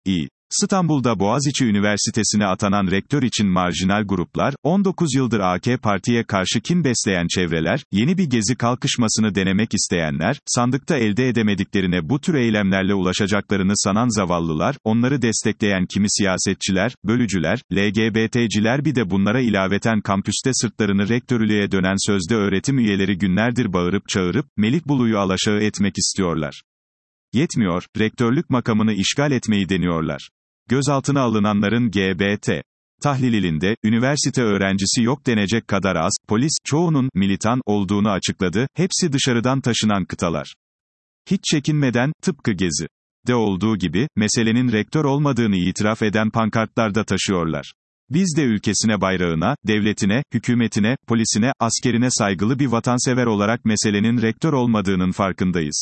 İstanbul'da Boğaziçi Üniversitesi'ne atanan rektör için marjinal gruplar, 19 yıldır AK Parti'ye karşı kin besleyen çevreler, yeni bir gezi kalkışmasını denemek isteyenler, sandıkta elde edemediklerine bu tür eylemlerle ulaşacaklarını sanan zavallılar, onları destekleyen kimi siyasetçiler, bölücüler, LGBT'ciler bir de bunlara ilaveten kampüste sırtlarını rektörlüğe dönen sözde öğretim üyeleri günlerdir bağırıp çağırıp, Melih Bulu'yu alaşağı etmek istiyorlar. Yetmiyor, rektörlük makamını işgal etmeyi deniyorlar. Gözaltına alınanların GBT tahlilinde, üniversite öğrencisi yok denecek kadar az, polis, çoğunun, militan, olduğunu açıkladı, hepsi dışarıdan taşınan kıtalar. Hiç çekinmeden, tıpkı Gezi'de olduğu gibi, meselenin rektör olmadığını itiraf eden pankartlar da taşıyorlar. Biz de ülkesine, bayrağına, devletine, hükümetine, polisine, askerine saygılı bir vatansever olarak meselenin rektör olmadığının farkındayız.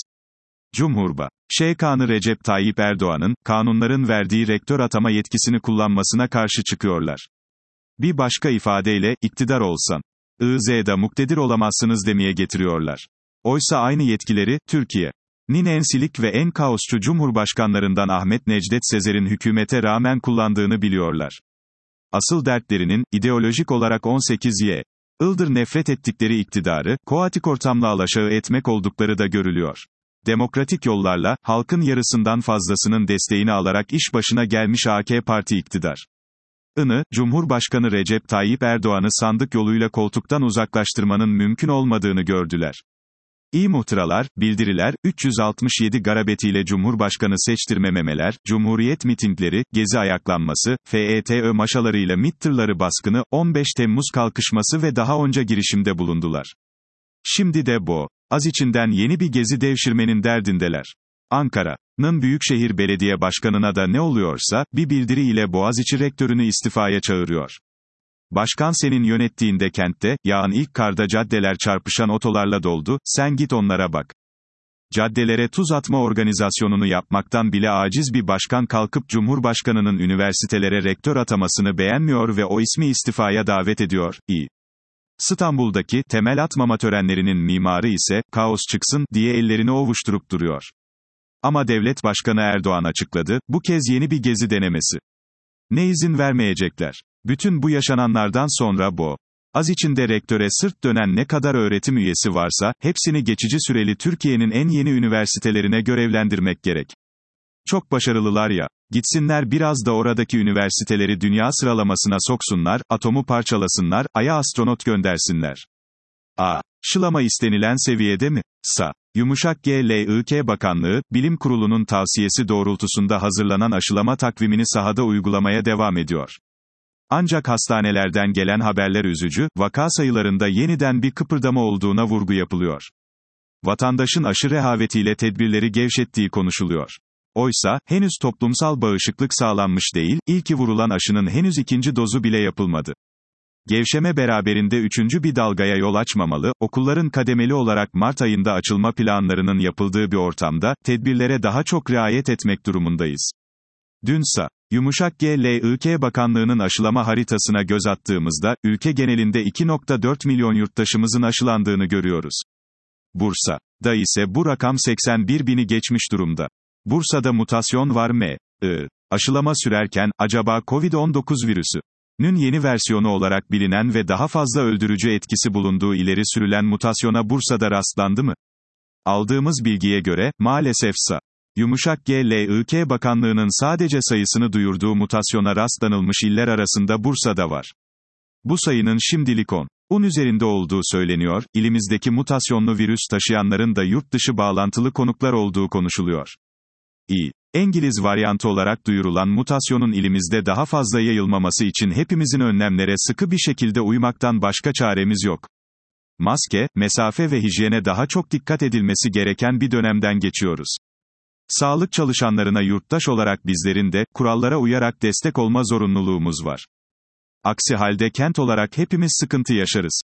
Cumhurbaşkanı Recep Tayyip Erdoğan'ın, kanunların verdiği rektör atama yetkisini kullanmasına karşı çıkıyorlar. Bir başka ifadeyle, iktidar olsan, IZ'da muktedir olamazsınız demeye getiriyorlar. Oysa aynı yetkileri, Türkiye'nin en silik ve en kaosçu cumhurbaşkanlarından Ahmet Necdet Sezer'in hükümete rağmen kullandığını biliyorlar. Asıl dertlerinin, ideolojik olarak 18 yıldır nefret ettikleri iktidarı, kaotik ortamla alaşağı etmek oldukları da görülüyor. Demokratik yollarla, halkın yarısından fazlasının desteğini alarak iş başına gelmiş AK Parti iktidar. Cumhurbaşkanı Recep Tayyip Erdoğan'ı sandık yoluyla koltuktan uzaklaştırmanın mümkün olmadığını gördüler. İ-muhtıralar, bildiriler, 367 garabetiyle Cumhurbaşkanı seçtirmemeler, Cumhuriyet mitingleri, Gezi ayaklanması, FETÖ maşalarıyla MİT tırları baskını, 15 Temmuz kalkışması ve daha onca girişimde bulundular. Şimdi de Boğaziçi'nden yeni bir gezi devşirmenin derdindeler. Ankara'nın Büyükşehir Belediye Başkanı'na da ne oluyorsa, bir bildiri ile Boğaziçi rektörünü istifaya çağırıyor. Başkan senin yönettiğinde kentte, yağan ilk karda caddeler çarpışan otolarla doldu, sen git onlara bak. Caddelere tuz atma organizasyonunu yapmaktan bile aciz bir başkan kalkıp Cumhurbaşkanı'nın üniversitelere rektör atamasını beğenmiyor ve o ismi istifaya davet ediyor. İstanbul'daki temel atmama törenlerinin mimarı ise, kaos çıksın diye ellerini ovuşturup duruyor. Ama Devlet Başkanı Erdoğan açıkladı, bu kez yeni bir gezi denemesi. Ne izin vermeyecekler. Bütün bu yaşananlardan sonra Boğaziçi'nde rektöre sırt dönen ne kadar öğretim üyesi varsa, hepsini geçici süreli Türkiye'nin en yeni üniversitelerine görevlendirmek gerek. Çok başarılılar ya, gitsinler biraz da oradaki üniversiteleri dünya sıralamasına soksunlar, atomu parçalasınlar, Ay'a astronot göndersinler. Aşılama istenilen seviyede mi? GLİK Bakanlığı, Bilim Kurulu'nun tavsiyesi doğrultusunda hazırlanan aşılama takvimini sahada uygulamaya devam ediyor. Ancak hastanelerden gelen haberler üzücü, vaka sayılarında yeniden bir kıpırdama olduğuna vurgu yapılıyor. Vatandaşın aşı rehavetiyle tedbirleri gevşettiği konuşuluyor. Oysa, henüz toplumsal bağışıklık sağlanmış değil, ilki vurulan aşının henüz ikinci dozu bile yapılmadı. Gevşeme beraberinde üçüncü bir dalgaya yol açmamalı, okulların kademeli olarak Mart ayında açılma planlarının yapıldığı bir ortamda, tedbirlere daha çok riayet etmek durumundayız. GLİK Bakanlığı'nın aşılama haritasına göz attığımızda, ülke genelinde 2,4 milyon yurttaşımızın aşılandığını görüyoruz. Bursa'da ise bu rakam 81 bini geçmiş durumda. Bursa'da mutasyon var mı? Aşılama sürerken, acaba Covid-19 virüsünün yeni versiyonu olarak bilinen ve daha fazla öldürücü etkisi bulunduğu ileri sürülen mutasyona Bursa'da rastlandı mı? Aldığımız bilgiye göre, maalesef GLİK Bakanlığı'nın sadece sayısını duyurduğu mutasyona rastlanılmış iller arasında Bursa'da var. Bu sayının şimdilik 10 üzerinde olduğu söyleniyor, ilimizdeki mutasyonlu virüs taşıyanların da yurt dışı bağlantılı konuklar olduğu konuşuluyor. İngiliz varyantı olarak duyurulan mutasyonun ilimizde daha fazla yayılmaması için hepimizin önlemlere sıkı bir şekilde uymaktan başka çaremiz yok. Maske, mesafe ve hijyene daha çok dikkat edilmesi gereken bir dönemden geçiyoruz. Sağlık çalışanlarına yurttaş olarak bizlerin de, kurallara uyarak destek olma zorunluluğumuz var. Aksi halde kent olarak hepimiz sıkıntı yaşarız.